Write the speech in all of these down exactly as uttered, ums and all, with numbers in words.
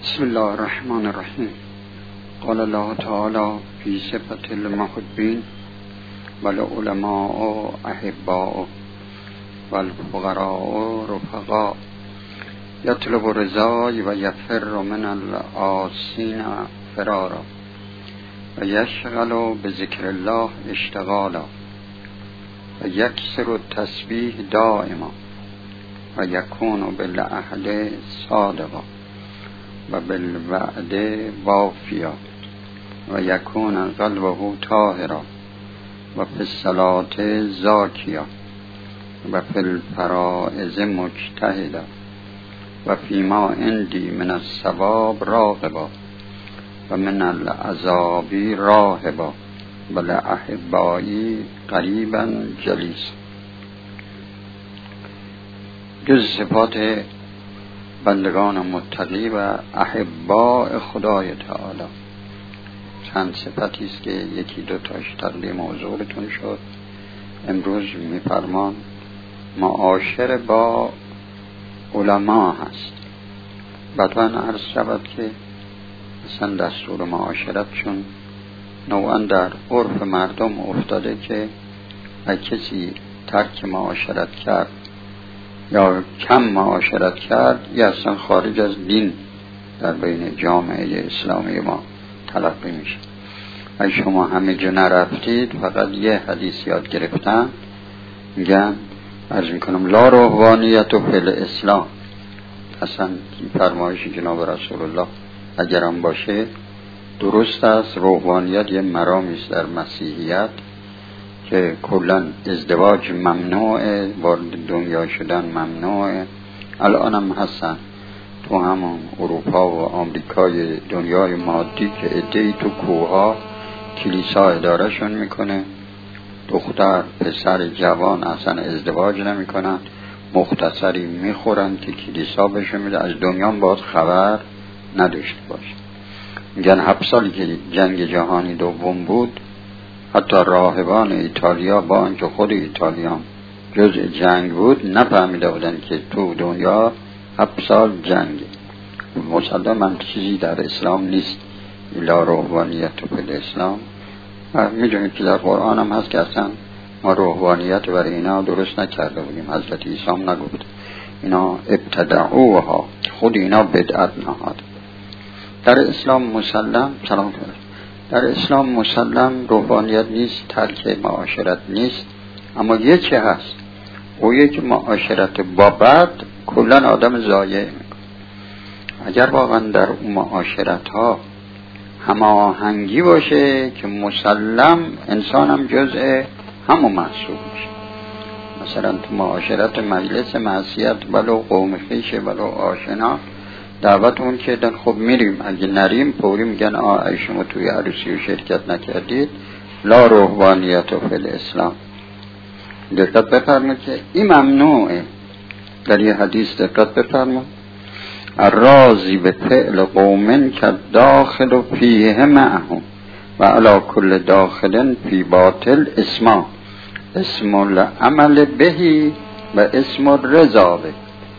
بسم الله الرحمن الرحیم. قال الله تعالی فی صفة المحبین والعلماء احباء والفقراء رفقاء یطلب الرضای و یفر من العاصین فرارا و یشغل بذکر الله اشتغالا و یکثر التسبیح دائما و یکون بالعهد صادقا و بالوعد وافیا و یکون قلبه طاهرا و فی الصلاة زاکیا و فی الفرائض مجتهدا و فیما عندی من الثواب راغبا و من العذاب راهبا و لأحبایی قریبا جلیس. جز صفات بندگان متقی و احباء خدای تعالی چند صفتی است که یکی دو تاش تقدیم حضورتون شد. امروز میفرمان معاشر با علما هست. بعداً عرض شود که اصلا دستور معاشرت چون نوعا در عرف مردم افتاده که اگه کسی ترک معاشرت کرد یا کم معاشرت کرد یا اصلا خارج از دین در بین جامعه اسلامی ما تلقی میشه. اگه شما همه جا نرفتید فقط یه حدیث یاد گرفتن، میگن عرض میکنم لا روحانیت و فل اسلام. اصلا این فرمایش جناب رسول الله اگرم باشه درست است. روحانیت یه مرامی است در مسیحیت که کلن ازدواج ممنوعه، وارد دنیا شدن ممنوعه. الان هم هستن تو همون اروپا و آمریکای دنیای مادی که عده‌ای تو کوها کلیسا اداره شون میکنه. دختر پسر جوان اصلا ازدواج نمیکنن، مختصری میخورن که کلیسا بهشون میده، از دنیا باید خبر نداشته باشه. میگن هفت سالی که جنگ جهانی دوم بود حتی راهبان ایتالیا با آنکه خود ایتالیا جزء جنگ بود نفهمیده بودن که تو دنیا هفت سال جنگ. مسلم هم چیزی در اسلام نیست الا روحانیت و فی اسلام. میدونید که در قرآن هم هست که اصلا ما روحانیت برای اینا درست نکرده بودیم. حضرت عیسی هم نگفت اینا ابتدعوها، خود اینا بدعت نهاد. در اسلام مسلم سلام کنید در اسلام مسلم روحانیت نیست، ترک معاشرت نیست، اما یه چه هست او یک معاشرت با بد کلن آدم ضایع میکنه. اگر واقعا در اون معاشرت ها هماهنگی باشه که مسلم انسان هم جزء همون محسوب میشه. مثلا تو معاشرت مجلس معصیت ولو قوم خویش ولو آشنا دعوت اون که دن خب میریم، اگه نریم فوری میگن آه ای شما توی عروسی و شرکت نکردید لا روحانیت و فی الاسلام. دقت بفرمایید که این ممنوعه. در یه حدیث دقت بفرمایید الراضی به فعل قوم که داخل و فیه معهم و علا کل داخل فی باطل اسما اسم العمل بهی و اسم الرضا به.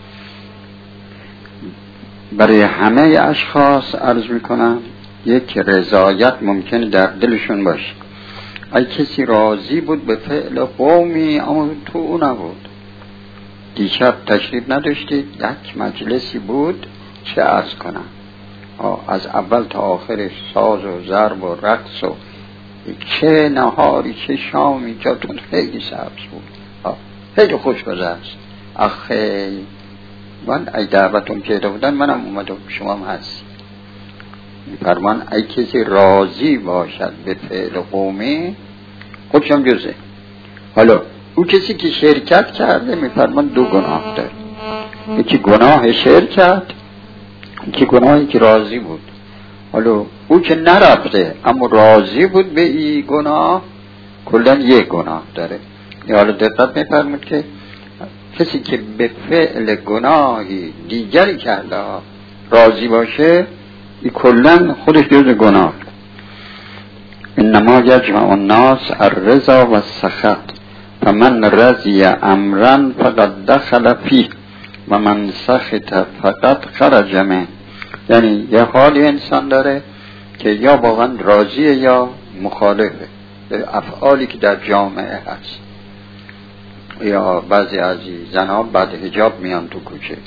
برای همه اشخاص عرض میکنم یک رضایت ممکن در دلشون باشه. اگه کسی راضی بود به فعل قومی اما تو او نبود، دیشب تشریف نداشتید یک مجلسی بود چه عرض کنم از اول تا آخرش ساز و ضرب و رقص و چه نهاری چه شامی جاتون خیلی سبز بود، خیلی خوش گذشت. آخه من ای دعوتون کرده بودن منم اومدم، شما هم هست. فرمان ای کسی راضی باشد به فعل قومی خودشم جزه. حالا او کسی که شرکت کرده میفرمان دو گناه داره. یکی گناه شرکت، یکی گناهی که راضی بود. حالا او که نرفته اما راضی بود به این گناه کلن یک گناه داره. حالا دقت میفرمود که کسی که به فعل گناهی دیگری کرده راضی باشه این کلن خودش جز گناه. انما یجمع الناس الرضا و السخط فمن رضی امرا فقد دخل فیه و من سخط فقد خرج منه یعنی یه حالی انسان داره که یا واقعا راضیه یا مخالفه به افعالی که در جامعه هست. یا بعضی از زنها بعد حجاب میان تو کوچه،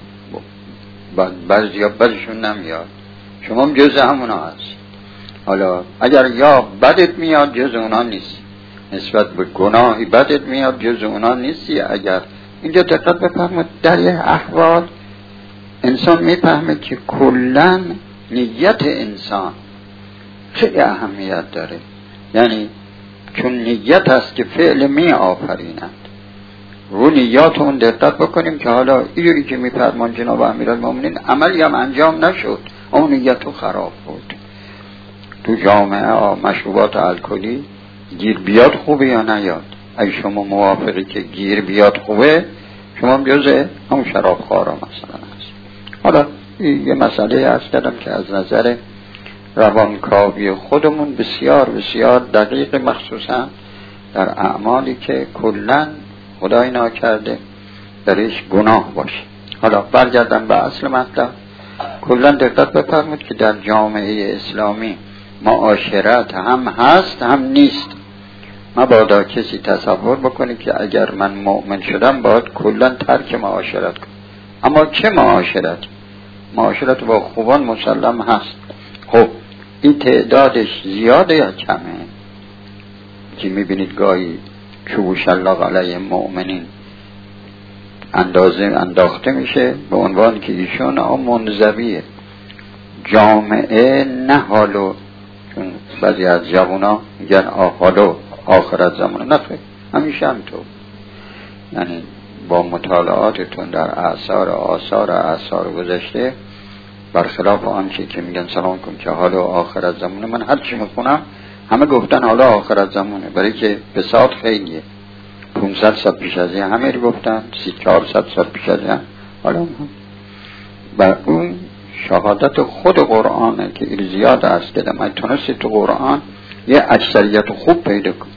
بعضی ها بدشون نمیاد، شما هم جز همونا هست. حالا اگر یا بدت میاد جز اونا نیست، نسبت به گناهی بدت میاد جز اونا نیستی. اگر اینجا دقت بفرمایید در یه احوال انسان میفهمه که کلن نیت انسان خیلی اهمیت داره. یعنی چون نیت هست که فعل می آفریند، رو نیاتمون دقت بکنیم که حالا اینجوری که میفرمان جناب امیرالمومنین عملی هم انجام نشد، اون نیتو خراب بود. تو جامعه مشروبات الکلی گیر بیاد خوبه یا نیاد؟ اگه شما موافقی که گیر بیاد خوبه، شما هم جزه همون شراب خوارا مثلا هست. حالا یه مسئله هست کردم که از نظر روانکاوی خودمون بسیار بسیار دقیق، مخصوصا در اعمالی که کلن خدای ناکرده درش گناه باشه. حالا برگردم به اصل مطلب. کلن دقت بفرمایید که در جامعه اسلامی معاشرت هم هست هم نیست. مبادا کسی تصور بکنه که اگر من مؤمن شدم باید کلن ترک معاشرت کنم. اما چه معاشرت؟ معاشرت با خوبان مسلم هست. خب این تعدادش زیاده یا کمه؟ که میبینید گاهی چوب شلاق علیه مؤمنین اندازه انداخته میشه به عنوان که ایشون هم منزویه. جامعه نه حالو، چون بعضی از جوونا میگن حالو آخرت زمانه، نه خیلی همیشه هم تو. یعنی با مطالعاتتون در آثار آثار آثار گذشته برخلاف آنچه که میگن سلام کن که حالا آخرت زمانه، من هر چی میخونم همه گفتن حالا آخرت زمانه، برای که بساط خیلیه. پونصد سال پیش از این همه رو گفتن، سی چهارصد سال پیش از این حالا هم و اون شهادت خود قرآنه که این زیاد است که من تونستی تو قرآن یه اکثریت خوب پیدا کن.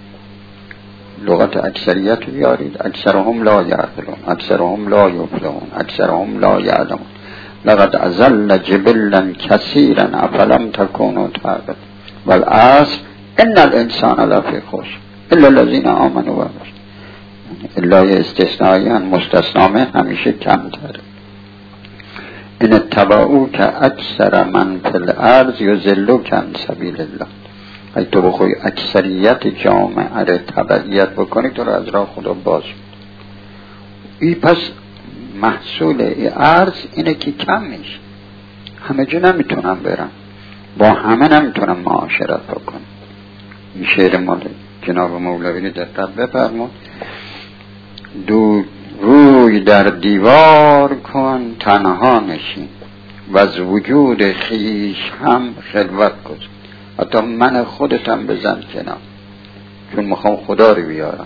لغت اکثریت رو بیارید، اکثرهم لا یعقلون، اکثرهم لا یفقهون، اکثرهم لا یعلمون، لقد اضل جبلا کثیرا افلم تکونوا تعقلون والعصر ان الانسان لفی خسر الا الذین آمنوا و عملوا. الا استثنایی هم مستثنامه همیشه کم تره. ان اتبعوا که اکثر من فی الارض یضلوک عن سبیل الله. اگه تو بخوای اکثریت جامعه رو تبعیت بکنی تو رو از راه خدا باز می‌کنه. این پس محصول ای ارز اینه که کم میشه. همه جا نمیتونم برم، با همه نمیتونم معاشرت بکنم. این شعر مال جناب مولوی دقت بفرمون. دو روی در دیوار کن تنها نشین و از وجود خیش هم خلوت کن. حتی من خودتم بزن کنم چون میخوام خدا رو بیارم.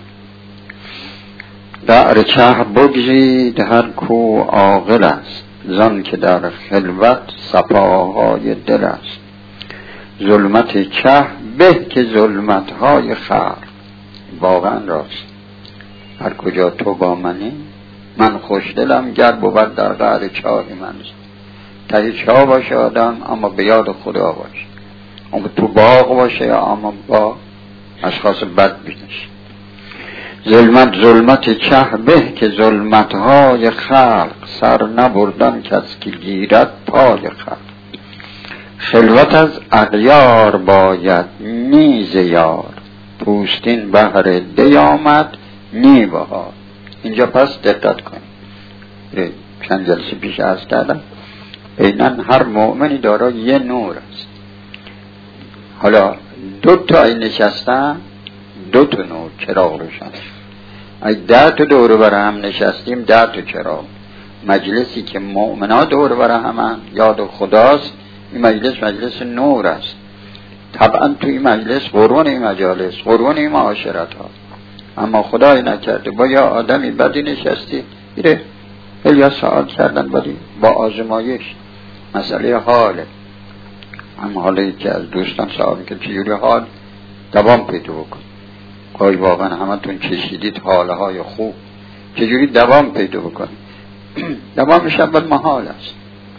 در چه بگذید هر کو عاقل است، زان که در خلوت صفاهای دل است. ظلمت چه به که ظلمت های خلق. واقعا راست، هر کجا تو با منی من خوشدلم، گر بود در قعر چاه من. ته چاه باشه آدم اما به یاد خدا باشه، اما تو باغ باشه اما با اشخاص بد بینش. ظلمت ظلمت چه به که ظلمت های خلق، سر نبردن کس که گیرد پای خلق. خلوت از اغیار باید نیز یار، پوستین بهر دی آمد نی بهار. اینجا پس دقت کنید، چند جلسه پیش عرض کردم اینن هر مؤمنی دارای یه نور است. حالا دو تا این نشستن، دو تا نور چراغ روشن. اگه ده تا دور بر هم نشستیم ده تا چراغ. مجلسی که مؤمنا دور بر هم یاد خداست، این مجلس مجلس نور است. طبعا تو این مجلس قرون این مجالس قرون این معاشرت ها، اما خدای نکرده با یا آدمی بدی نشستی میره یا سوال کردن بدی با آزمایش مسئله حاله. اما حالی که از دوستان سوال که چجوری حال دوام پیدا بکن. گاهی واقعا همتون چشیدید حاله های خوب، چجوری دوام پیدا بکن. دوامش اول محال است.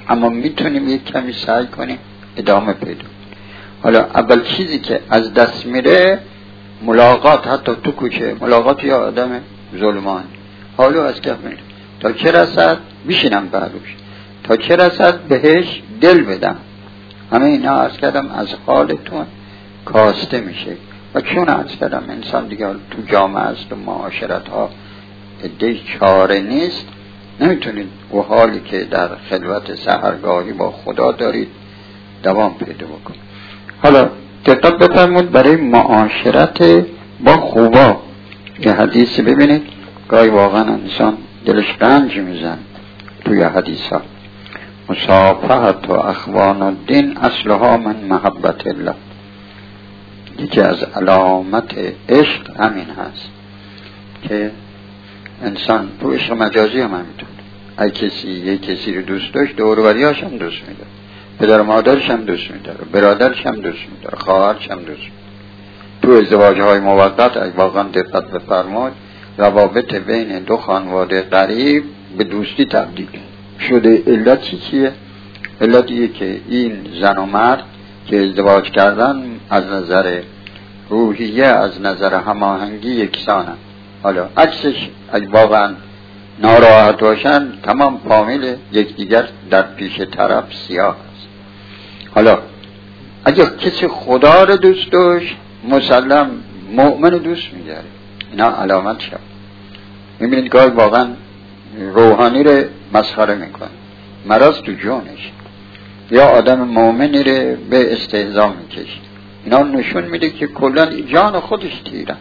اما میتونیم یک کمی سعی کنیم ادامه پیدا. حالا اول چیزی که از دست میره ملاقات، حتی تو کوچه ملاقات یا آدم ظلمان، حالا از کف میره تا چه رسد بیشینم بعدوش، تا چه رسد بهش دل بدم. همه اینا عرض کردم از حالتون کاسته میشه. و چون عرض کردم انسان دیگه تو جامعه است و معاشرت ها عده چاره نیست، نمیتونید و حالی که در خلوت سحرگاهی با خدا دارید دوام پیدا بکنید. حالا دقت بفرمود برای معاشرت با خوبا یه حدیث ببینید، گاهی واقعا انسان دلش رنج میزن توی حدیث ها. مصافحت و اخوان الدین اصلها من محبت الله. یکی از علامت عشق همین هست که انسان تو عشق مجازی هم همینطور، اگه کسی یک کسی رو دوست داشت دور و بریاش هم دوست میداره، پدر و مادرش هم دوست میداره، برادرش هم دوست میداره، خواهرش هم دوست میداره. تو ازدواج های موقت اگه واقعا دقت بفرمایید روابط بین دو خانواده قریب به دوستی تبدیل شده. علتی چیه؟ علتیه که این زن و مرد که ازدواج کردن از نظر روحیه، از نظر هماهنگی یکسانن. حالا عکسش اگه واقعا ناراحت باشن تمام فامیل یکدیگر در پیش طرف سیاه است. حالا اگه کسی خدا رو دوست داشت مسلم مؤمن دوست می‌داره. اینا علامت شد. می‌بینید گاهی واقعا روحانی رو مسخره میکنه، مرض تو جونش، یا آدم مؤمنی رو به استهزا میکشه. اینا نشون میده که کلا جان خودش تیره.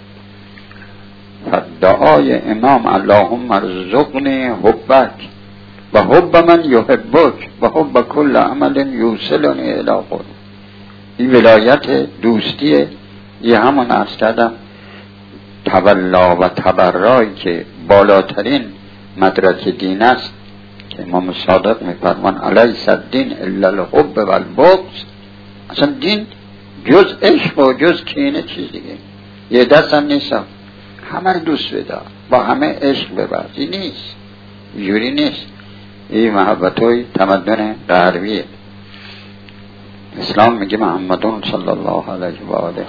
دعای امام اللهم ارزقنی حبک و حب من یحبک و حب کل عمل یوصلنی الی قرب. این ولایت دوستیه. یه همون عرض کردم تولا و تبرایی که بالاترین مدرک دین است که امام صادق میفرمان الیس الدین الا الحب و البغض. اصلا دین جز عشق و جز کینه چیز دیگه یه دست هم نیست، همه رو دوست بده، با همه عشق ببرزی نیست، جوری نیست. این محبتوی تمدن غربیه. اسلام میگه محمدون صلی الله علیه و آله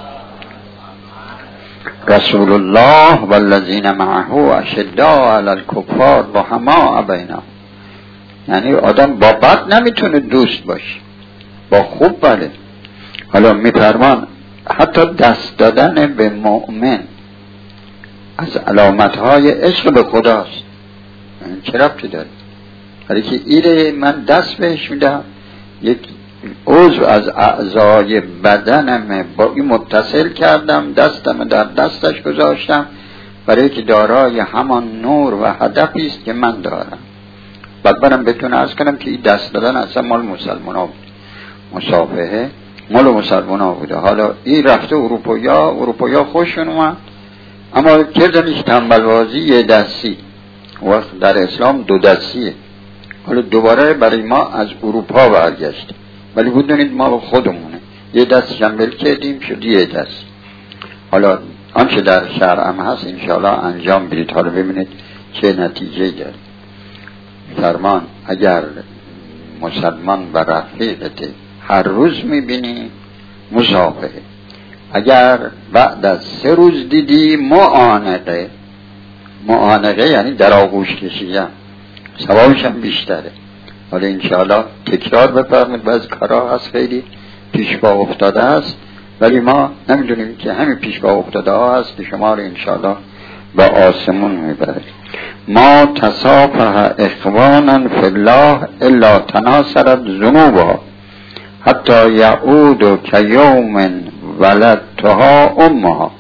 رسول الله والذین معه اشداء علی الکفار رحماء بینهم. یعنی آدم با بد نمیتونه دوست باشه، با خوب بله. حالا میفرمان حتی دست دادن به مؤمن از علامتهای عشق به خداست. چه ربطی داره؟ ولی که ایره من دست بهش میدم، یک عضو از اعضای بدنم با این متصل کردم، دستم در دستش گذاشتم برای که دارای همان نور و هدفی است که من دارم. بعد برم بتونه عرض کنم که این دست دادن اصلا مال مسلمان ها بود، مصافحه مال مسلمان ها بوده. حالا این رفته اروپایا، اروپایا خوششون اومد، اما کردنش تنبلوازی یه دستی، وقت در اسلام دو دستیه. حالا دوباره برای ما از اروپا برگشت، ولی بدونید ما خودمونه یه دست شنبل کردیم شد یه دست. حالا آنچه در شرعم هست انشاءالله انجام برید، حالا ببینید چه نتیجه داره. فرمان اگر مسلمان و رفیقت هر روز میبینی مصافحه، اگر بعد از سه روز دیدی معانقه. معانقه یعنی در آغوش کشیدن، ثوابش هم بیشتره. حالا انشاءالله تکرار بفرمید. بعض کارها هست خیلی پیش پا افتاده است، ولی ما نمیدونیم که همین پیش پا افتاده ها هست که شما رو انشاءالله به آسمون میبره. ما تصافح اخوانا فی الله الا تناصرت ذنوبها حتی یعود کیوم ولدتها امها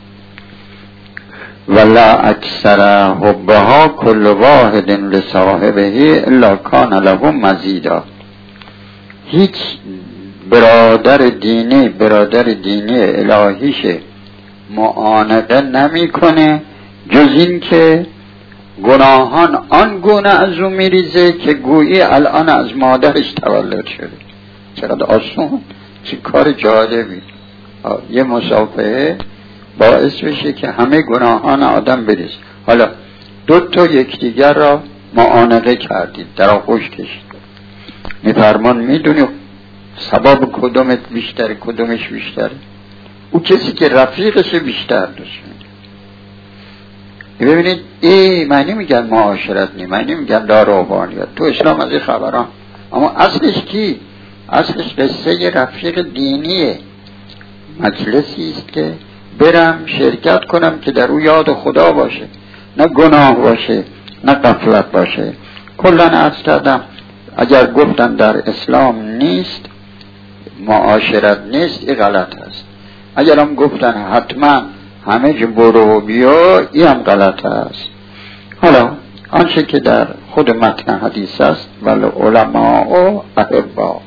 ولا اکثر حبها کل واحد لصاحبه الا کان له مزیدا. هیچ برادر دینی برادر دینی الهیش معانقه نمی کنه جز این که گناهان آن گونه از او میریزه که گویی الان از مادرش تولد شده. چقدر آسون، چه کار جالبی. یه مصافحه باعث بشه که همه گناهان آدم بریزه. حالا دو تا یکدیگر را معانقه کردید، در آغوش کشید. میفرمان میدونی ثواب کدومت بیشتره کدومش بیشتره؟ او کسی که رفیقش بیشتر دوست میده. ببینید ای من نمیگن معاشرت نی، من نمیگن داروبانیت، تو اسلام از این خبران، اما اصلش کی؟ اصلش قصه رفیق دینیه. مجلسی است که برم شرکت کنم که در او یاد خدا باشه، نه گناه باشه نه غفلت باشه. کلن عرض کردم اگر گفتن در اسلام نیست معاشرت نیست این غلط است، اگر هم گفتن حتما همه جو برو و بیا این هم غلط است. حالا آنچه که در خود متن حدیث است ولی علماء و احبا،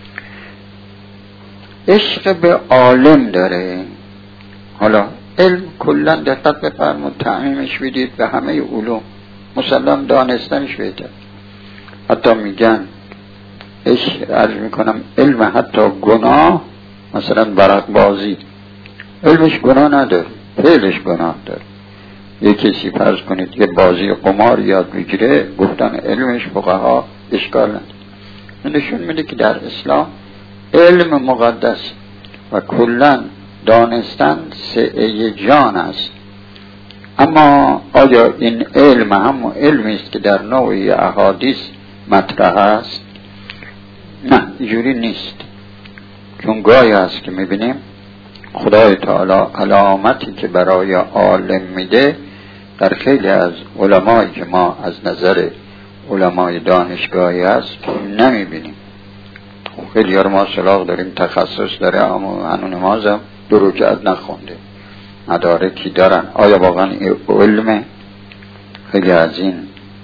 عشق به عالم داره. حالا علم کلن دقت بفرمون تعمیمش بدید به همه علوم، مسلم دانستنش بهتر. حتی میگن عشق، عرض میکنم علم حتی گناه، مثلا ورق بازی علمش گناه نداره، فعلش گناه داره. یک کسی فرض کنید که بازی قمار یاد بگیره، گفتن علمش فقها اشکال نداره. نشون میده که در اسلام علم مقدس و کلن دانستن سعی جان است. اما آیا این علم هم علمی است که در نوعی احادیث مطرح است؟ نه اینجوری نیست. چون گاهی است که میبینیم خدای تعالی علامتی که برای عالم میده در خیلی از علمایی که ما از نظر علمای دانشگاهی است نمیبینیم. خیلی ها ما سراغ داریم تخصص داره اما هنو نمازم دو رکعت نخونده، مدارکی دارن. آیا واقعا علمه؟ خیلی از این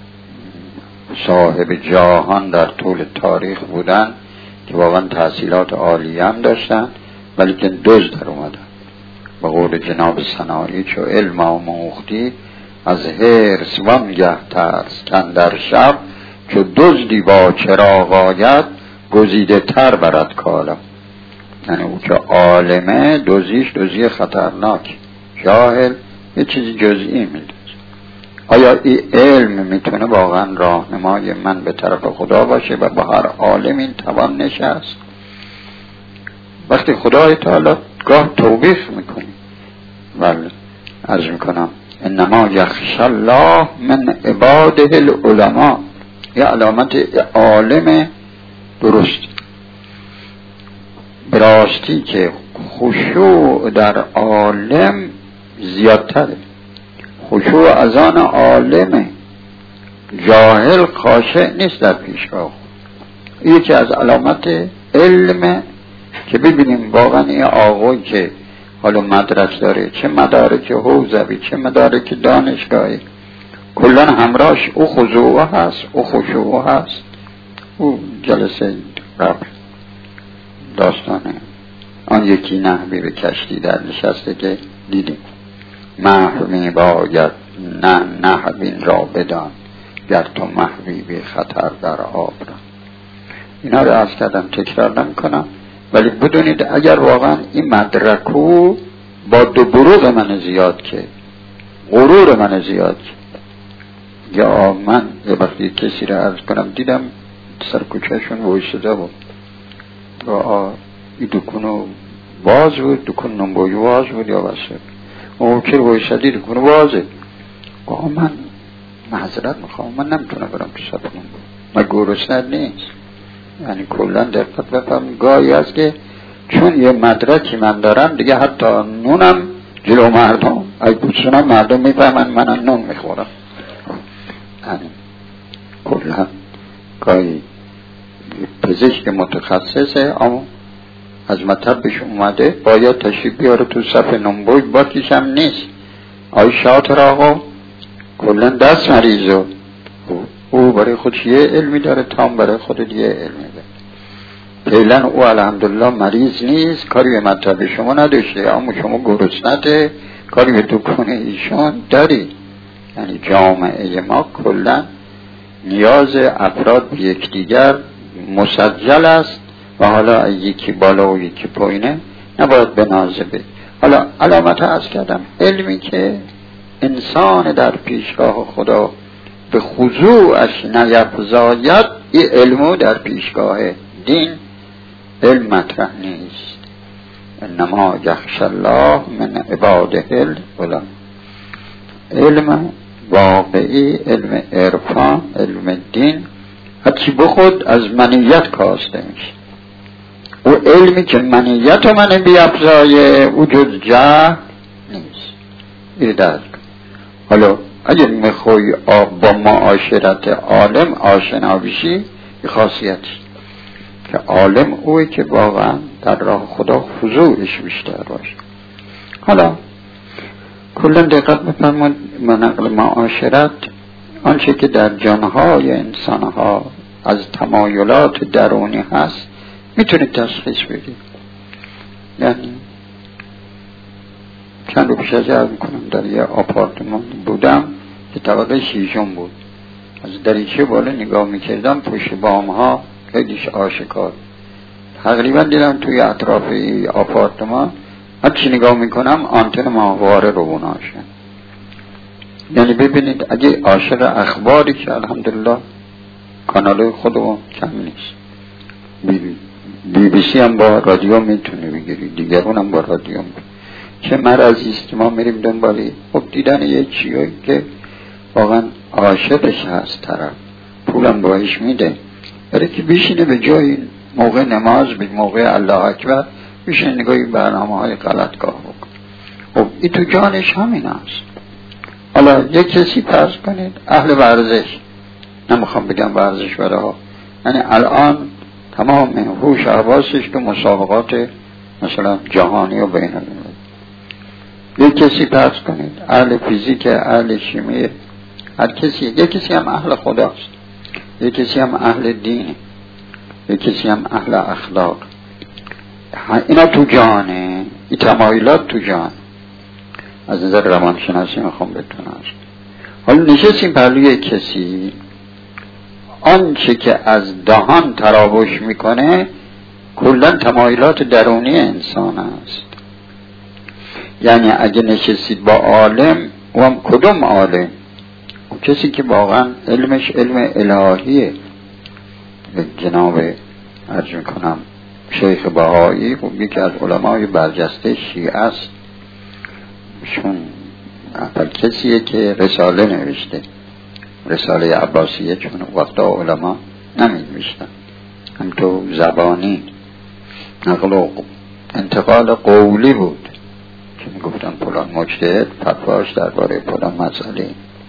صاحب جاهان در طول تاریخ بودن که واقعا تحصیلات عالیه هم داشتن ولی که دزد در اومدن. به قول جناب صناعی چو علم آموختی از حرص وانگه ترس کندر شب، چو دزدی با چراغ آید گزیده تر برد کالا. یعنی او که عالمه دوزیش دوزی خطرناک، جاهل یه چیزی جزئی میدوز. آیا این علم میتونه واقعا راهنمای من به طرف خدا باشه و با هر عالم این توان نشست؟ وقتی خدای تعالی گاه توبیخ میکنی ولی عرض میکنم انما یخشی الله من عباده العلماء، یه علامت عالم درست براستی که خشوع در عالم زیادتره. خشوع از آن عالمه، جاهل خاشع نیست در پیشگاه. یکی از علامت علم که ببینیم واقعا این آقایی که حالا مدرک داره، چه مدارک حوزوی چه مدارک دانشگاهی، کلن همراهش او خضوع هست او خشوع هست. او جلسه قبل داستانه آن یکی نحوی به کشتی در نشسته که دیدیم محو می باید نه نحوین را بدان گر تو محوی به خطر در آب را. اینا رو عرض کردم تکرار نمی کنم ولی بدونید اگر واقعا این مدرکو با دو بروغ من زیاد که غرور من زیاد که یا من یه وقتی کسی رو عرض کنم دیدم سرکوچهشون وایساده بود و این دکونو باز بود، دکون نمبایی باز بود یا بسه اون که وایسادی دکونو بازه. گاه من معذرت میخوام من نمیتونم برم تو صف نمبایی، من گرسنه نیست. یعنی کلن دقت بفهم گاهی هست که چون یه مدرکی من دارم دیگه حتی نونم جلو مردم ای بوچونم مردم میفهمن من نون میخورم. یعنی کلن گاهی پزشک متخصصه اما از مطبش اومده باید تشریف بیاره تو صف نمبوی باکیش هم نیست. آی شاطر آقا کلن دست مریضو او برای خودش یه علمی داره تام برای خودت یه علمی داره. فعلا او الحمدلله مریض نیست، کاری به مطب شما نداشته اما شما گرسنته کاری به دکون ایشون داری. یعنی جامعه ما کلن نیاز افراد به یکدیگر مسجل است و حالا یکی بالا و یکی پایینه نباید بنازه بید. حالا علامت عرض کردم علمی که انسان در پیشگاه خدا به خضوعش نیفزاید، این علمو در پیشگاه دین علم مطرح نیست. انما یخشی الله من عباده العلماء. علم واقعی، علم عرفان، علم دین هرچی بخود از منیت کاسته میشه. او علمی که منیت و من بیافزایه او جز جهل نیست. این درک. حالا اگر میخوای با معاشرت عالم آشنا بشی، این خاصیتی که عالم اوی که واقعا در راه خدا خضوعش بیشتر باشه. حالا کلا دقت بفرمایید، منقل معاشرت آنچه که در جانهای انسانها از تمایلات درونی هست میتونید تشخیص بدید. یعنی چند رو پیش از عرض میکنم در یه آپارتمان بودم که طبقه شیشم بود. از دریچه بالا نگاه میکردم، پشت بام ها خیلیش آشکار. تقریبا دیدم توی اطراف آپارتمان هرچی نگاه میکنم آنتن ماهواره رو بناشن. یعنی ببینید اگه عاشق اخباری که الحمدلله کانال خودمون کم نیست، بی بی, بی, بی سی هم با رادیو میتونه بگیری، دیگرون هم با رادیو میتونه. چه مرضی که ما میریم دنبالی خب دیدن یه چیزی که واقعا عاشقش هست، طرف پولم باش میده برای که بشینه به جای موقع نماز به موقع الله اکبر بشینه نگاهی برنامه های غلطگاه بکن. خب این تو جانش همین هست. حالا یک کسی فرض کنید اهل ورزش، نمیخوام بگم ورزش برای ها، یعنی الان تمام هوش حواسش تو مسابقات مثلا جهانی و بین المللی. یک کسی فرض کنید اهل فیزیک، اهل شیمی، هر کسی. یک کسی هم اهل خداست، یک کسی هم اهل دین، یک کسی هم اهل اخلاق. اینا تو جانه، این تمایلات تو جان. از نظر روانشناسی میخوام بتونم حالا نشستیم پهلوی کسی، آنچه که از دهان تراوش میکنه کلا تمایلات درونی انسان است. یعنی اگه نشستید با عالم، و هم کدوم عالم؟ و کسی که واقعا علمش علم الهیه. جناب عرض میکنم شیخ بهایی و یکی از علمای برجسته شیعه است، شون اول کسیه که رساله نوشته، رساله عباسیه، چون وقتا علما نمی‌نوشتن، هم تو زبانی نقل و انتقال قولی بود که میگفتن فلان مجتهد فتواش درباره فلان مسئله.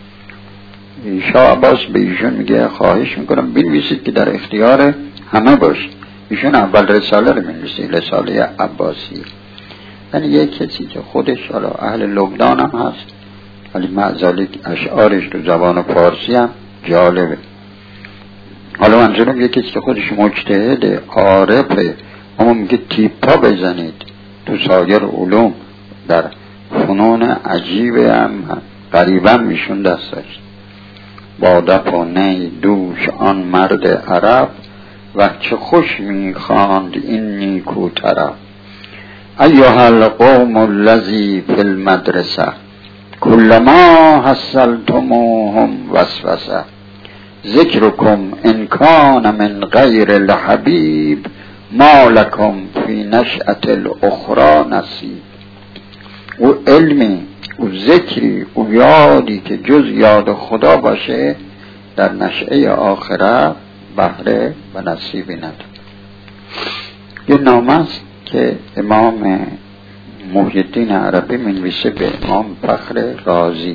شاه عباس به ایشون میگه خواهش میکنم بنویسید که در اختیار همه باشه. ایشون اول رساله رو می‌نویسه، رساله عباسیه. یعنی یک کسی که خودش حالا اهل لبنان هم هست ولی معذالی اشعارش تو زبان فارسی هم جالبه. حالا منظورم یک کسی که خودش مجتهده، عارفه، اما میگه تیپا بزنید تو سایر علوم، در فنون عجیبه هم قریبا میشون دست داشت. با دف و نی دوش آن مرد عرب، و چه خوش میخواند این نیکو طرف. ایها القوم الذی فی المدرسه، کل ما حصلتموهم وسوسه. ذکرکم ان کان من غیر الحبیب، ما لکم فی نشأة الاخرى نصیب. او علمی، او ذکری، او یادی که جز یاد خدا باشه در نشأه آخرت بهره و نصیبی نداره. یه نامه است که امام محی الدین عربی منویسه به امام فخر رازی.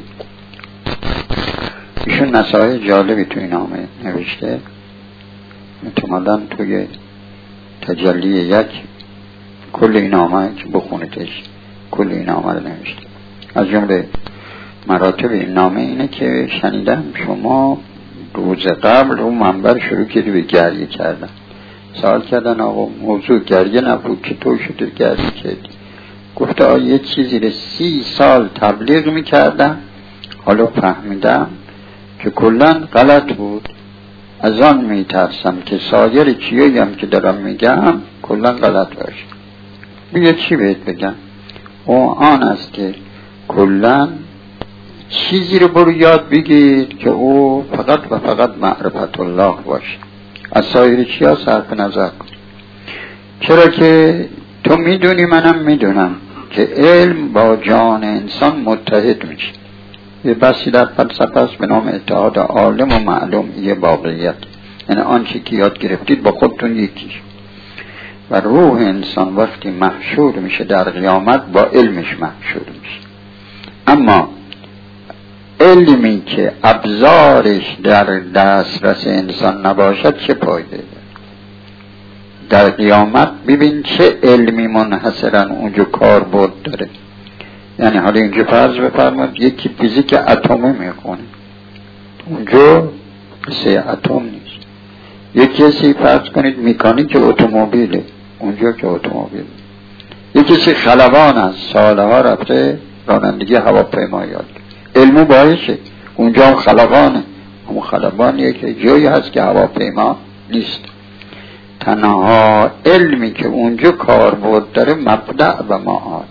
ایشون نصایح جالبی توی نامه نوشته، احتمالاً توی تجلی یک کل این نامه که بخونیدش کل این نامه رو نوشته. از جمله مراتب این نامه اینه که شنیدم شما روز قبل رو منبر شروع کردی به گریه کردن. سوال کردن آقا موضوع گریه نبود که تو شده گریه کردی؟ گفته آقا یه چیزی رو سی سال تبلیغ میکردم، حالا فهمیدم که کلن غلط بود. از آن میترسم که سایر چیزی هم که دارم میگم کلن غلط باشه. میگه چی بهت بگم؟ او آن است که کلن چیزی رو برو یاد بگیر که او فقط و فقط معرفت الله باشه، از سایر چیا صرف نظر کن. چرا که تو میدونی منم میدونم که علم با جان انسان متحد میشه. یه بحثی در فلسفه است به نام اتحاد عالم و معلوم یه واقعیت، یعنی آنچه که یاد گرفتید با خودتون یکیش. و روح انسان وقتی محشور میشه در قیامت با علمش محشور میشه. اما علمی که ابزارش در دسترس انسان نباشد چه فایده داره؟ در قیامت ببین چه علمی منحصرا اونجا کاربرد داره. یعنی حالا اینجا فرض بفرمایید یکی فیزیک اتمی میخونه، اونجا سه اتم نیست. یکی کسی فرض کنید مکانیک اتومبیله، اونجا که اتومبیل. یکی کسی خلبان است، سالها رفته رانندگی هواپیما یاد، علمو باشه، اونجا هم خلبانه، اون خلبانیه که جایی هست که هواپیما نیست. تنها علمی که اونجا کاربرد داره مبدأ و معاد.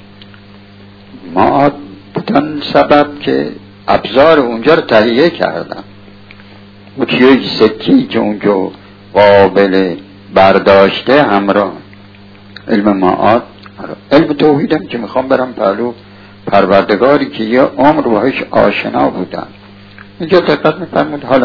معاد بودن سبب که ابزار اونجا رو تهیه کردن، و چیه سکی که اونجا قابل برداشته همراه. علم معاد، علم توحیدم که میخوام برم پهلو پروردگاری که یه عمر باهاش آشنا بودن. اینجا دقت میفرمود حالا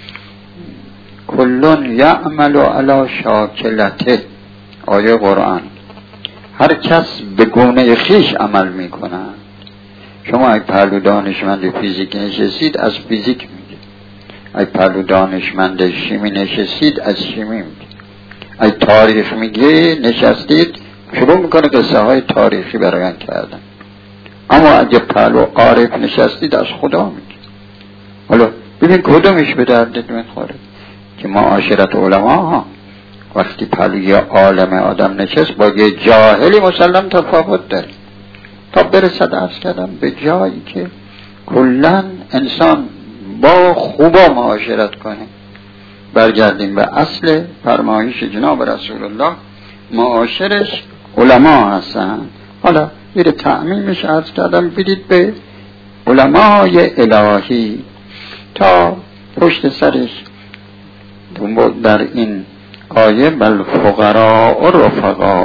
کلون یعمل علی شاکلته، آیه قرآن، هر کس به گونه خیش عمل میکنه. شما اگه پهلو دانشمند فیزیک نشستید از فیزیک میگه، اگه پهلو دانشمند شیمی نشستید از شیمی میگه، اگه تاریخ میگه نشستید شروع میکنه قصه های تاریخی برایان کردن. اما اگه پهلو عارف نشستید از خدا میگه. حالا ببین کدومش به دردت میخوره؟ که معاشرت علما ها وقتی پهلو یه عالم آدم نشست با یه جاهلی مسلم تفاوت داره، تا برسد عرض کردم به جایی که کلن انسان با خوبا معاشرت کنه. برگردیم به اصل فرمایش جناب رسول الله، معاشرش علما هستن. حالا میره تعمیمش عرض کردم بدید به علمای الهی تا پشت سرش در این آیه بل فقراء و رفقا.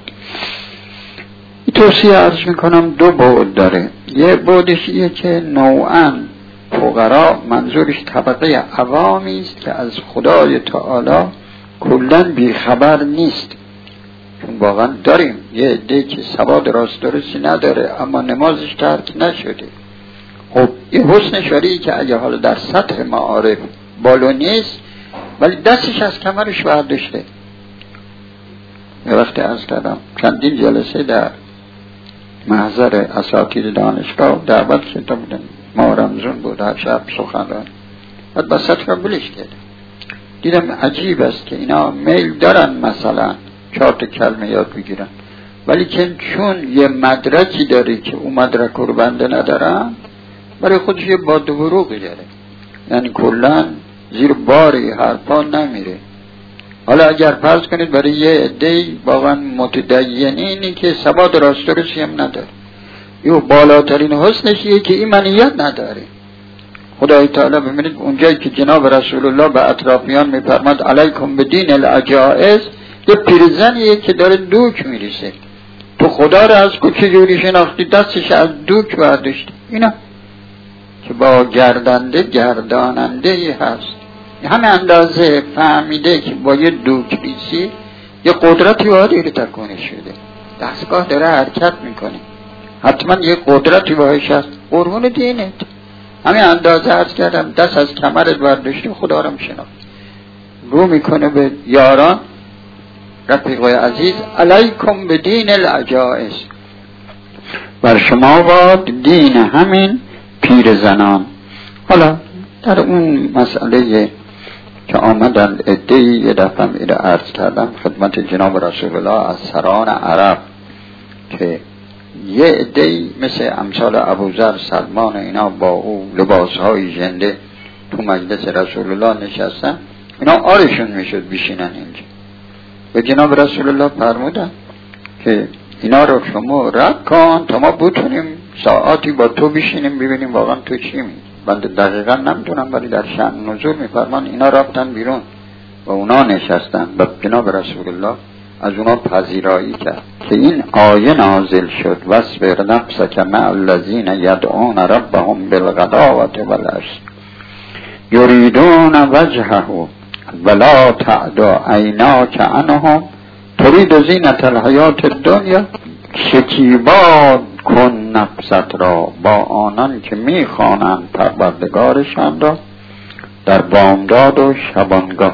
توصیه عرض میکنم دو بعد داره. یه بعدش ایه که نوعاً فقراء منظورش طبقه عوامی است که از خدای تعالی کلاً بیخبر نیست. چون واقعا داریم یه عده که سواد راست درستی نداره اما نمازش ترک نشده. خب این حسن شریعی که اگه حالا در سطح معارف بالا نیست ولی دستش از کمرش برداشته. یه وقتی عرض کردم چندین جلسه در محضر اساتید دانشگاه دعوت شده بودن، ما رمزون بود، هر شب سخنران، بعد بسط را بلش کرد. دیدم عجیب است که اینا میل دارن مثلا چهار تا کلمه یاد بگیرن، ولی که چون یه مدرکی داره که اون مدرک رو بنده ندارن برای خودش یه باد و بروغی داره، یعنی کلن زیر باری حرفا نمیره. حالا اگر فرض کنید برای یه عده‌ای واقعا متدینینی که سواد راسترسی هم نداره، یه بالاترین حسنش اینه که ایمانیت نداره. خدای تعالی ببینید اونجایی که جناب رسول الله به اطرافیان میفرماد علیکم بدین العجائز، یه پیرزنیه که داره دوک میریسه، تو خدا رو از کجا جوری شناختی؟ دستش از دوک برداشت. اینا که با گردنده گرداننده ای هست، همه اندازه فهمیده که با یه دوک ریسی یه قدرتی وادی رو تکونه شده، دستگاه داره حرکت میکنه، حتما یه قدرتی باهاش هست، قربون دینت. همه اندازه عرض کردم دست از کمرت برداشتی خدا رو میشناخت. رو میکنه به یاران رفیقای عزیز علیکم به دین العجائز، بر شما باد دین همین پیر زنان. حالا در اون مسئله که آمدن ادهی یه دفعه میره عرض کردم خدمت جناب رسول الله از سران عرب که یه ادهی مثل امثال ابوذر سلمان اینا با او لباسهای ژنده تو مجلس رسول الله نشستن، اینا آرشون میشد بشینن اینجا. و جناب رسول الله فرمودن که اینا رو شما رد کن تا ما بتونیم ساعتی با تو بشینیم ببینیم واقعا تو چی میگی. بنده دقیقا نمیدونم، ولی در شأن نزول میفرمان اینا رفتن بیرون و اونا نشستن و جناب رسول الله از اونا پذیرایی کرد که این آیه نازل شد واصبر نفسک مع الذین یدعون ربهم بالغداة والعشی یریدون وجهه ولا تعد عیناک عنهم ترید زینة الحیات الدنیا. شکیبا کن نفست را با آنان که میخوانند پروردگارشان را در بامداد و شبانگاه.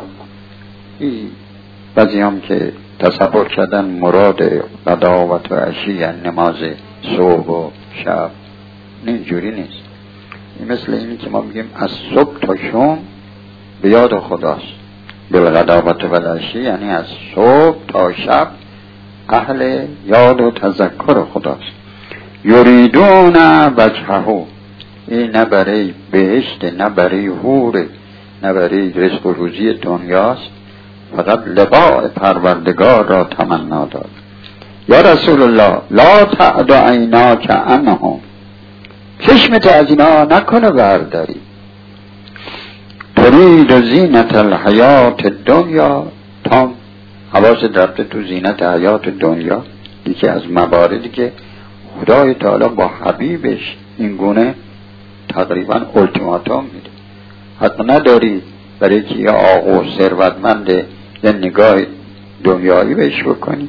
بعضی هم که تصور کردن مراد غداوت و عشی یعنی نماز صبح و شب، اینجوری نیست. این مثل اینی که ما بگیم از صبح تا شام به یاد خداست. بالغداوت و العشی یعنی از صبح تا شب اهل یاد و تذکر خداست. یریدون وجهه، این نه برای بهشت، نه برای حور، نه برای رزق و روزی دنیاست، فقط لقاء پروردگار را تمنا داد. یا رسول الله لا تعد عیناک عنهم، چشمت از اینا نکنه برداری. ترید زینت الحیات الدنیا، تا حواست رفته تو زینت حیات دنیا. یکی از مواردی که خدای تعالی با حبیبش این گونه تقریبا التیماتوم میده، حتی نداری برای که یه آقا ثروتمند یه نگاه دنیایی بهش بکنی.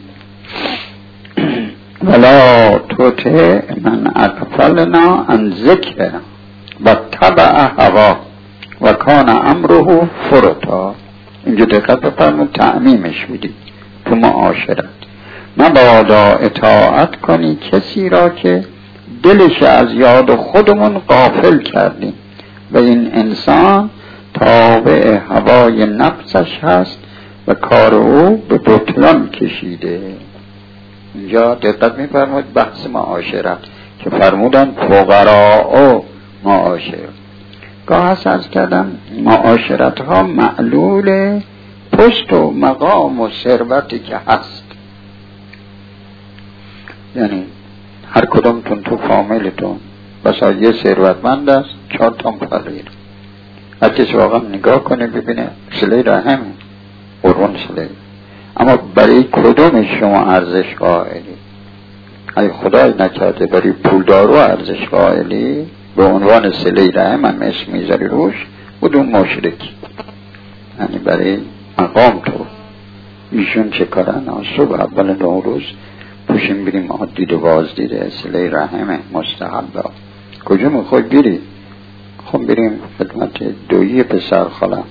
ولا توطع من اغفلنا عن ذکرنا و تبع هوا و کان امره فرطا. اینجا دقت بفرمون، تعمیمش میدی تو معاشرت. مبادا اطاعت کنی کسی را که دلش از یاد خودمون غافل کردیم و این انسان تابع هوای نفسش هست و کار او به بطلان کشیده. اینجا دقت میفرمود بحث معاشرت که فرمودن فقراء و معاشر. گاه هست از کردم معاشرت ها معلول پشت و مقام و ثروتی که هست. یعنی هر کدومتون تو فامیلتون بسا یه ثروتمند است، چهار تام فقیر. هر کسی واقعا نگاه کنه ببینه صله رحم قربان صله، اما برای کدوم شما ارزش قائلی؟ ای خدای نکرده برای پولدارو ارزش قائلی به عنوان صله رحم هم اسم میذاری روش، بدون مشرکی. یعنی برای مقام تو ایشون چه کارن؟ صبح اول نوروز پوشیم بریم دید و باز دیده صله رحمه مستحبه. کجا میخوای بری؟ خب بریم خدمت دویی پسر خالم.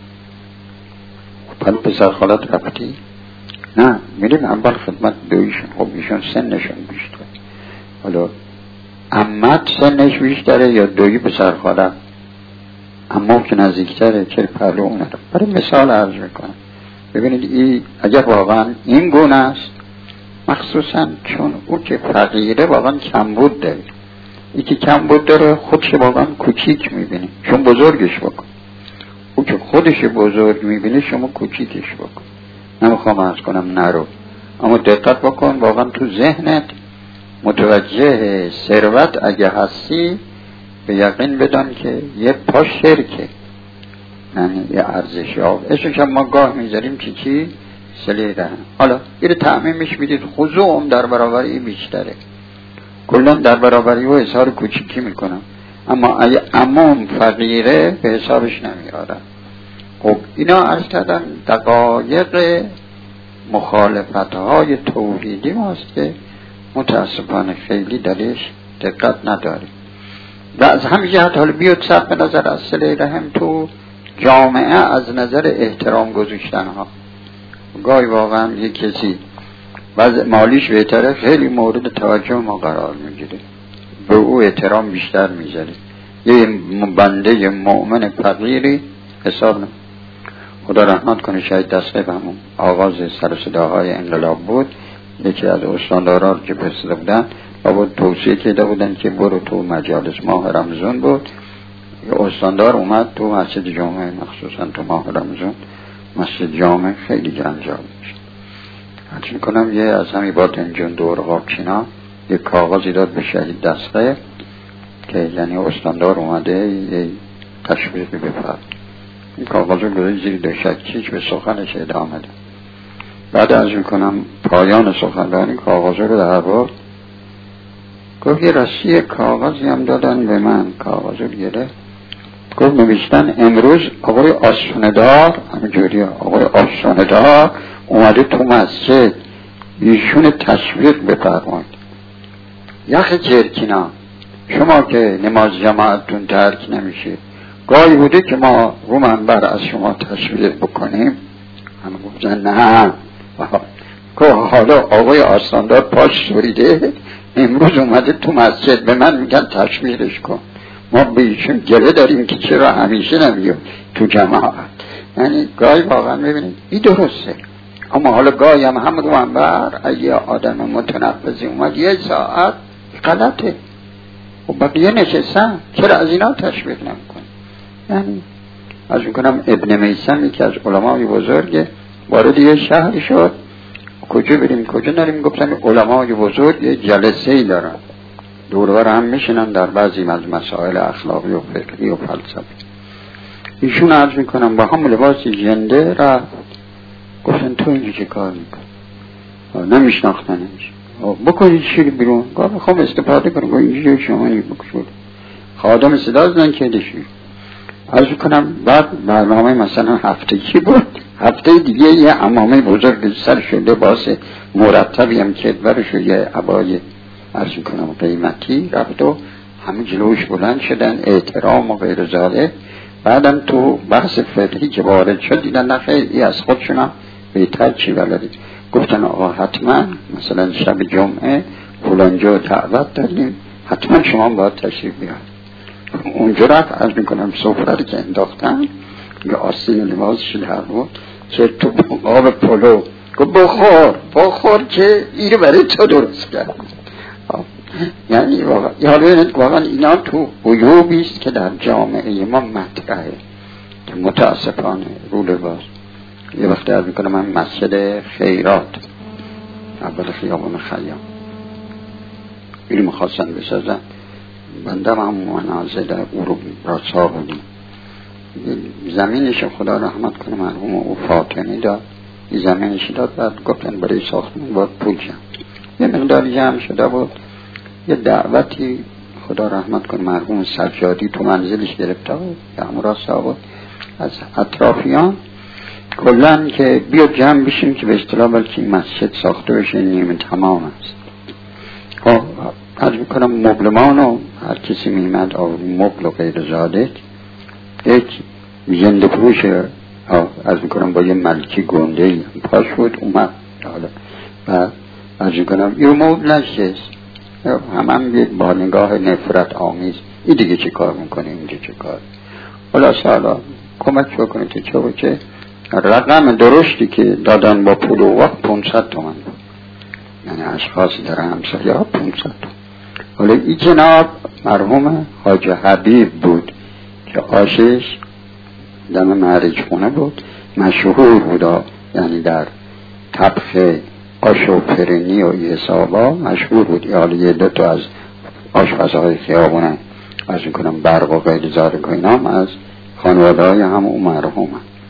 پل پسر خالت رفتی؟ نه، میریم اول خدمت دویشون. خب ایشون سنشون بیشتر، حالا عمت سنش بیشتره یا دویی پسر خالم؟ اما که نزدیکتره چه پهلو اونه رو برای مثال عرض میکنم. ببینید این اگر واقعا این گونه است، مخصوصا چون او که فقیره واقعا کمبود داره، ای که کمبود داره خودش واقعا کوچیک میبینی، چون بزرگش بکن. او که خودش بزرگ میبینی شما کوچیکش بکن. نمیخوام عرض کنم نرو، اما دقت بکن واقعا تو ذهنت متوجه ثروت اگه هستی به یقین بدان که یه پا شرکه، یعنی یه ارزش ها اشوش هم ما گاه میذاریم چی چی سلی رحم. حالا این تعمیمش میدید خضوعم در برابری بیشتره، کلن در برابری و حسار کوچیکی میکنم، اما اگه امام فقیره به حسابش نمیارم. خب اینا عرض کردن دقایق مخالفت های توحیدی ماست که متاسفانه خیلی درش دقت نداریم. و از همین جهت حالا بیاد صرف به نظر از صله رحم تو جامعه از نظر احترام گذاشتن ها. گاهی واقعا یک کسی وضع مالیش بهتره خیلی مورد توجه ما قرار میگیره، به او احترام بیشتر میذاره. یه بنده مؤمن فقیری حساب نه. خدا رحمت کنه شاید دستقیب همون آغاز سر صداهای انقلاب بود، یکی از استاندارا که پسیده بودن و بود توصیه کرده بودن که برو تو مجالس، ماه رمضان بود، یه استاندار اومد تو مسجد جامعه، مخصوصا تو ماه رمضان مسجد جامعه خیلی جنجال میشه. حتی میکنم یه از همی بادنجان دور قاپچینا یه کاغذی داد به شهید دسته که یعنی استاندار اومده یه تشویقی بفرد. این کاغذ رو گذاشت زیر دوشکیش به سخنش ادامه ده. بعد از میکنم پایان سخنرانی کاغذ رو در هوا گفت یه رسی کاغذی هم دادن به من. کاغذ رو گرفت گفت نوشتن امروز آقای آسوندار، همینجوری آقای آسوندار اومده تو مسجد، ایشون تشویق بفرمایید. یخ جرکینا شما که نماز جماعتون ترک نمیشه، گاهی بوده که ما رو منبر از شما تشویق بکنیم؟ همه گفتن نه. که حالا آقای آساندار پاش سوریده امروز اومده تو مسجد به من میگن تشویقش کن. ما به ایشون گله داریم که چرا همیشه نمیاد تو جماعت. یعنی گاهی واقعا ببینید این درسته، اما حالا گاهی هم هم رو منبر اگه آدم متنفذی اومد یه ساعت غلطه و بقیه نشستن، چرا از اینا تشویق نمیکن؟ یعنی از میکنم ابن میسم یکی از علمای بزرگ وارد یه شهر شد، کجا بریم کجا نریم، گفتن علمای بزرگ یه جلسه ای دارن دوربر هم میشنن در بعضی از مسائل اخلاقی و فقهی و فلسفی. ایشون عرض میکنم با هم لباس جنده را گفتن تو اینجا چه کار میکن؟ نمیشناختنش. بکنید چی بیرون؟ گفت خب استفاده کنم. گفت اینجا شما این بکشود خادم صدا زدن که دشید. عرض کنم بعد برنامه مثلا هفته چی بود، هفته دیگه یه عمامه بزرگ سر شده باس مرتبی هم که برشو یه عبای عرض کنم قیمتی رفت و همه جلوش بلند شدن احترام و غیر ذالک. بعدم تو بحث فقهی که وارد شد دیدن نه خیلی از خودشونم بهتر چی بلدید. گفتن آقا حتما مثلا شب جمعه فلانجا دعوت داریم، حتما شما باید تشریف بیارید. اونجا رفت عرض میکنم سفره که انداختن یه آستین لباسش در بود که تو آب پلو گفت بخور بخور که اینو برای تو درست کرد. یعنی واقعا واقعا اینا تو عیوبیست که در جامعه ما مطرحه که متاسفانه رو لباس. یه وقتی عرض میکنم من مسجد خیرات اول خیابان خیام اینو میخواستن بسازن، بنده هم منازل او رو راسا بودیم. زمینش خدا رحمت کنه مرحوم او فاطمی داد، این زمینش داد. بعد گفتن برای ساختمان باید پول جمع، یه مقداری جمع شده بود. یه دعوتی خدا رحمت کنه مرحوم سجادی تو منزلش گرفته بود که همراه صاحب از اطرافیان کلن که بیا جمع بشیم که به اصطلاح بلکه مسجد ساخته بشه نیمه تمام است. خب عرض میکنم مبلمان و هر کسی میمد آور مبل و غیر ذالک یک زنده پروش عرض میکنم با یه ملکی گنده ای پاش بود اومد حالا و عرض میکنم یه مبل نشست همه هم با نگاه نفرت آمیز این دیگه چه کار میکنه اینجا چه کار. حالا سالا کمک بکنید تو چه و چه. رقم درشتی که دادن با پول و وقت پونصد تومن بود، یعنی اشخاصی در همسایه ها پونصد تومن. حالا این جناب مرحوم حاج حبیب بود که آشش دم معرج خونه بود، مشهور بود، یعنی در طبخ آش و پرنی و حسابا مشهور بود. حالا یه دو تا از آشپزهای خیابونه از این کنم برق و غیر ذالک و اینام از خانواده های هم اون مرحوم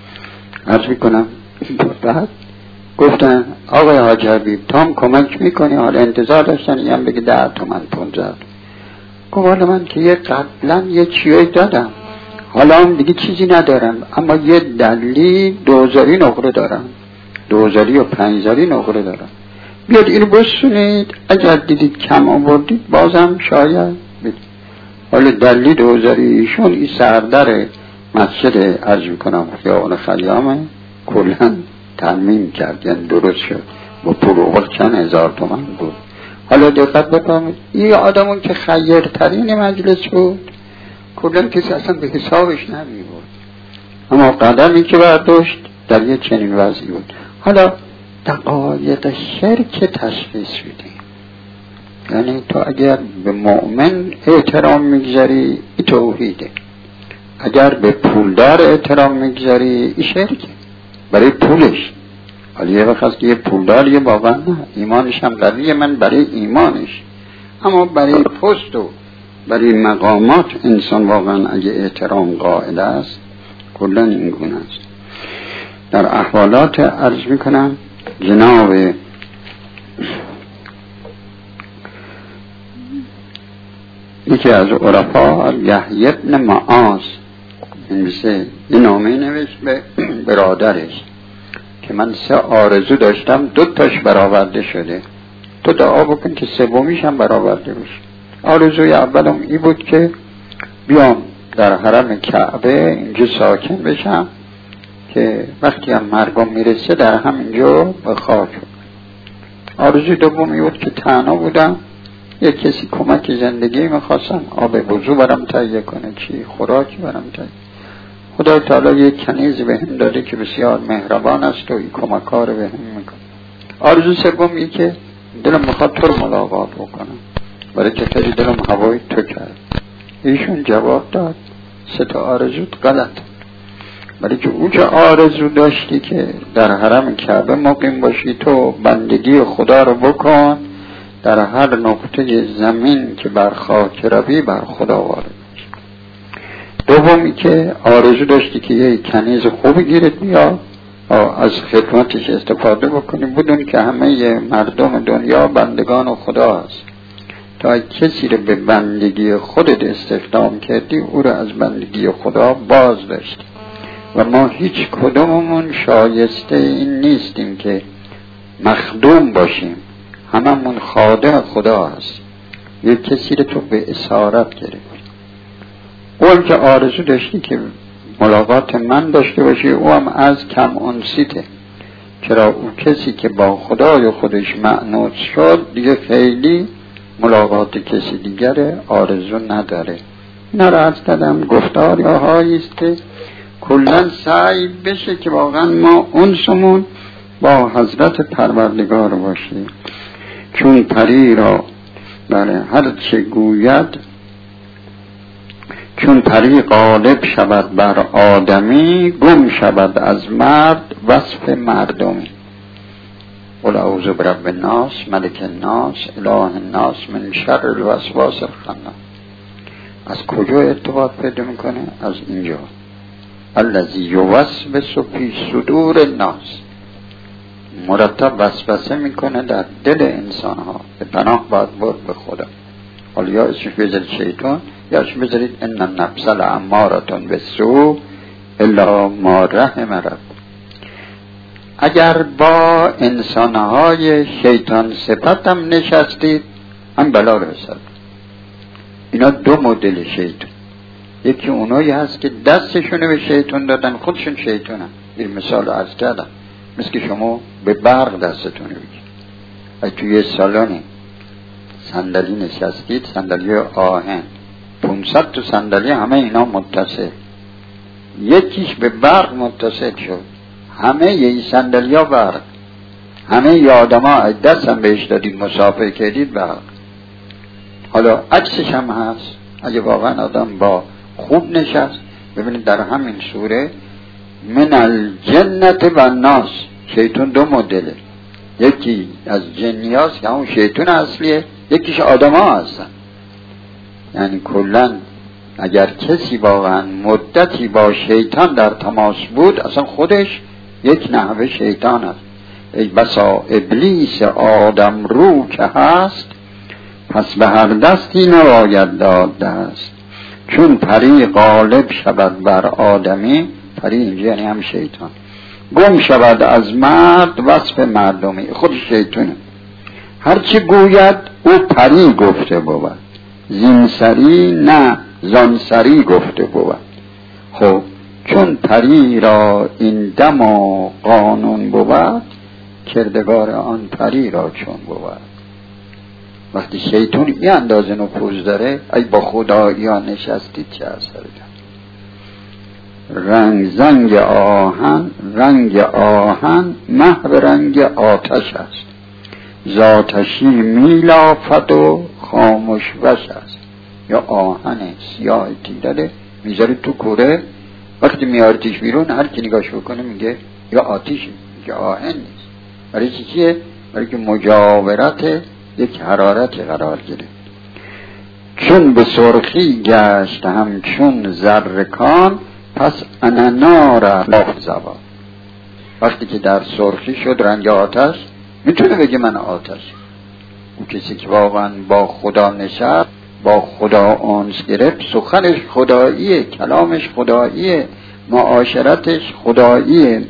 عرض میکنم. بعد گفتن آقای حاج حبیب تام کمک میکنی؟ حالا انتظار داشتن یه هم بگه ده تومن پونزد. گفت حالا من که یه قبلا یه چیوی دادم حالا هم دیگه چیزی ندارم، اما یه دلی دوزاری نقره دارم، دوزاری و پنجزاری نقره دارم، بیاد اینو بسونید اگر دیدید کم آوردید بازم شاید بدید. حالا دلی دوزاری ایشون این سردر مسجد عرض میکنم خیابان خیامه کلن ترمیم کرد، یعنی درست شد با پول و وقت چند هزار تومن بود. حالا دقت بکنید این آدمون که خیرترین مجلس بود کلن کسی اصلا به حسابش نمی بود، اما قدمی که برداشت در یه چنین وضعی بود. حالا دقایق شرک تشخیص بدیم، یعنی تو اگر به مؤمن احترام میگذاری این توحیده، اگر به پولدار احترام میگذاری این شرکه برای پولش. ولی یه وقت هست که یه پولداریه واقعا نه، ایمانش هم قویه، من برای ایمانش، اما برای پست و برای مقامات انسان واقعا اگه احترام قائل است کلا این گونه است. در احوالات عرض میکنم جناب یکی از عرفا یحیی بن معاذ نویسه یه نامه نوشت به برادرش که من سه آرزو داشتم، دو تاش برآورده شده، تو دعا بکن که سومیش هم برآورده بشه. آرزوی اولم این بود که بیام در حرم کعبه اینجا ساکن بشم که وقتی هم مرگم میرسه در همینجا به خاک. آرزوی دومی بود که تنها بودم، یک کسی کمک زندگی میخواستم، آب وضو برام تهیه کنه، چی خوراکی برام تهیه. خدای تعالی یک کنیز به هم داده که بسیار مهربان است و این کمک‌ها رو به هم میکنه. آرزو سومی که دلم میخواد تو رو ملاقات بکنم، برای که تجی دلم هوای تو کرد. ایشون جواب داد سه تا آرزوت غلط، برای که اون که آرزو داشتی که در حرم کعبه مقیم باشی، تو بندگی خدا رو بکن، در هر نقطه زمین که بر خاک روی بر خدا وارد باشی. دومی که آرزو داشتی که یه کنیز خوبی گیرت بیاد از خدمتش استفاده بکنی، بدون که همه مردم دنیا بندگان خدا هست. تا کسی رو به بندگی خودت استخدام کردی او رو از بندگی خدا باز داشتی. و ما هیچ کدوممون شایسته این نیستیم که مخدوم باشیم، هممون خادم خدا هست. یک کسی رو تو به اسارت گرفت. اون که آرزو داشتی که ملاقات من داشته باشی، او هم از کم انسیته، چرا او کسی که با خدای خودش معنوس شد دیگه خیلی ملاقات کسی دیگر آرزو نداره. اینا را از کردم گفتاری هایی است که کلن سعی بشه که واقعا ما انسمون با حضرت پروردگار باشیم. چون پری را برای هر چه گوید، چون پری غالب شود بر آدمی، گم شود از مرد وصف مردمی. قل اعوذ برب الناس ملک الناس اله الناس من شر الوسواس الخناس. از کجا ارتباط پیدا میکنه؟ از اینجا، الذی یوسوس فی صدور الناس، مرتب وسوسه میکنه در دل انسان ها. به پناه باید برد به خدا. حالا یا اسمش بذارید شیطان یا اسمش بذارید ان النفس لامارة بالسوء الا ما رحم رب. اگر با انسانهای شیطان صفت هم نشستید هم بلا رو حساب. اینا دو مدل شیطان، یکی اونایی هست که دستشونه به شیطان دادن، خودشون شیطانن. این مثال عرض کردم، مثل که شما به برق دستتونه بگید. اگه توی سالانی صندلی نشستید، صندلی آهن، پونصد تا صندلی همه اینا متصل، یکیش به برق متصل شد، همه یه صندلی ها برق، همه ی آدم ها دست هم بهش دادید مسافر کردید برق. حالا عکسش هم هست. اگه واقعا آدم با خوب نشست، ببینید در همین سوره من الجنت و الناس، شیطان دو مدله، یکی از جنیاست که همون شیطان اصلیه، یکیش آدم ها هستن. یعنی کلن اگر کسی واقعا مدتی با شیطان در تماس بود، اصلا خودش یک نحوه شیطان است. ای بسا ابلیس آدم رو که هست، پس به هر دستی نباید داد دست. چون پری غالب شود بر آدمی، پری اینجا یعنی هم شیطان، گم شود از مرد وصف مردمی، خود شیطانه. هرچی گوید او پری گفته بود، زینسری نه زانسری گفته بود. خب چون پری را این دم و قانون بود، کردگار آن پری را چون بود. وقتی شیطان یه اندازه نفوذ داره، ای با خدایی ها نشستید چه اثر داره. رنگ زنگ آهن، رنگ آهن محو رنگ آتش است، زاتشی میلافت و خاموش وش است. یا آهن سیاه تیره میذاری تو کوره، وقتی میاریتش بیرون هر کی نگاش بکنه میگه یا آتیش که آهن نیست. برای چی چیه؟ برای که مجاورت یک حرارتی قرار گیره. چون به سرخی گشت همچون زرکان، پس اننا را زبان. وقتی که در سرخی شد رنگ آتش، میتونه بگه من آتش. اون کسی که واقعا با خدا نشست، با خدا آنس گرفت، سخنش خداییه، کلامش خداییه، معاشرتش خداییه.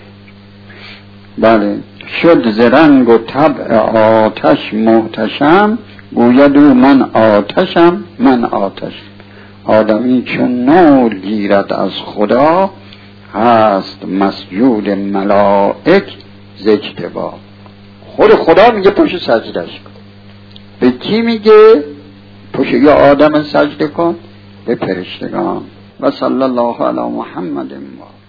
بله، شد ز رنگ و طبع آتش محتشم، گوید او من آتشم من آتش. آدمی چون نور گیرد از خدا، هست مسجود ملائک ز اجتبا. خود خدا میگه پشت سجدش کن. به کی میگه؟ پشت یا آدم سجده کن؟ به فرشتگان. و صلی الله علی محمد.